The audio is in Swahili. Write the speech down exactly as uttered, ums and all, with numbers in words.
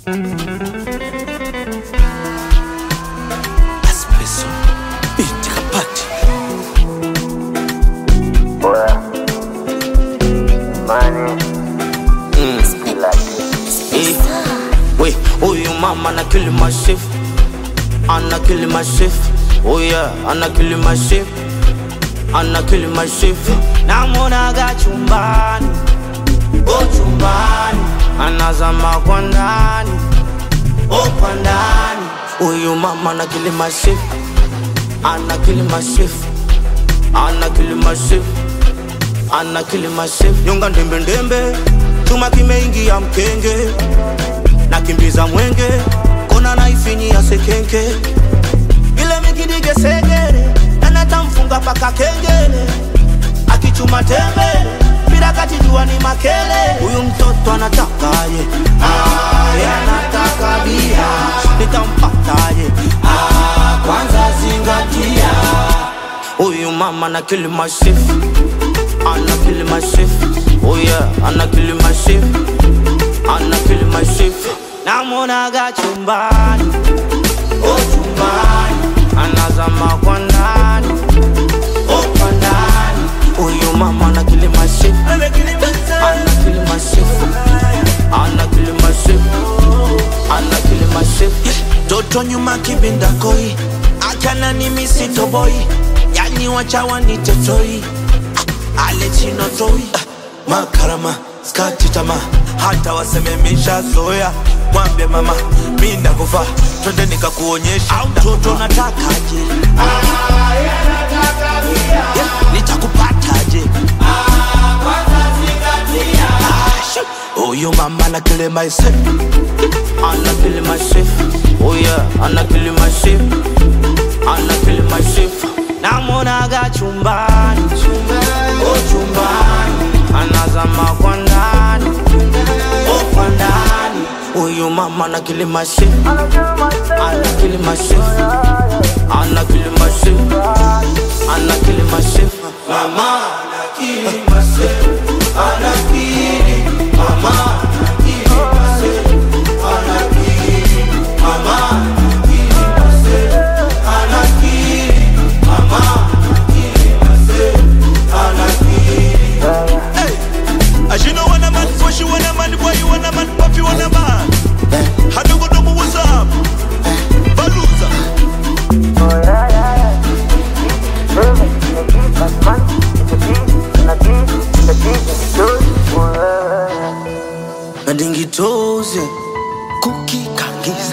Espresso, binti kapati. Oya, money, mm. Eh, wait, huyu mama na kill my shift, ana kill my shift. Oh yeah, ana kill my shift, ana kill my shift. Namuonaga chumbani, oh chumbani, anazama kwa ndani, oh kwa ndani. Huyu mama na kill my shift, ana kill my shift, ana kill my shift, ana kill my shift. Nyonga ndembe ndembe, chuma kimeingia mkenge, nakimbiza mwenge, kona naifini ya sekenke. Ile mikidige segere, anatamfunga paka kengele, akichuma tembele, bila kati jua ni makele. Huyu mtoto anatakaje? Ah, anataka bia, nitampataje? Ah, kwanza zingatia. Huyu mama na kill my shift, ana kill my shift. Oh yeah, ana kill my shift, ana kill my shift. Namuonaga chumbani, oh chumbani, anazama kwa ndani, oh kwa ndani. Huyu mama ana kill my shift, ana kill my shift, ana kill my shift, ana kill my shift. Toto nyuma kibinda koi, akana ni misito boy, yani wacha wanite toy, ale chino toy. Makarama, skati tama, hata waseme misha zoya. Mwambie mama, minda kufa, twende nikakuonyesha. Au mtoto natakaje? Ah, yanataka bia, yeah, nitakupataje? ah, kwanza zingatia. Ah, huyu mama na kill myself, ana kill my shift. Oh yeah, ana kill my shift, ana kill my shift. Namuonaga chumbani, oh chumbani, anazama kwa ndani, oh kwa ndani. Huyu mama ana kill my shift, ana kill my shift, ana kill my shift, ana kill my shift. mama na kill myself, ana kill, mama na kill myself, ana kill, mama na kill myself, ana kill, mama na kill myself, ana kill. Hey, as you know when a man push you, when a man boy you, when a man pop you, when a man. How do you know what's up? Baluza. Oh yeah, yeah, yeah. Baby, you keep us money, it's a beat, and a beat, it's a beat, it's a beat. Oh yeah, yeah. Madingi toze, cookie kangiza.